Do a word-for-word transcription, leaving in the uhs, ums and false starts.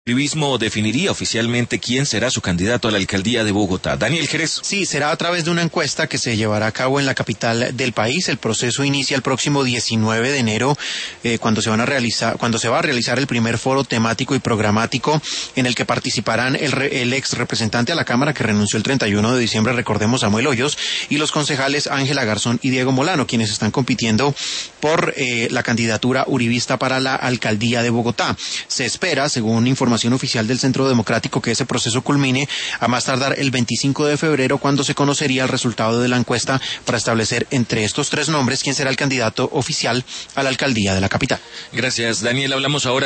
uribismo definiría oficialmente quién será su candidato a la alcaldía de Bogotá. Daniel Jerez. Sí, será a través de una encuesta que se llevará a cabo en la capital del país. El proceso inicia el próximo diecinueve de enero, eh, cuando se van a realizar, cuando se va a realizar el primer foro temático y programático en el que participarán el, re, el ex representante a la Cámara que renunció el treinta y uno de diciembre, recordemos, Samuel Hoyos, y los concejales Ángela Garzón y Diego Molano, quienes están compitiendo por eh, la candidatura uribista para la alcaldía de Bogotá. Se espera, según información oficial del Centro Democrático, que ese proceso culmine a más tardar el veinticinco de febrero, cuando se conocería el resultado de la encuesta para establecer entre estos tres nombres quién será el candidato oficial a la alcaldía de la capital. Gracias, Daniel. Hablamos ahora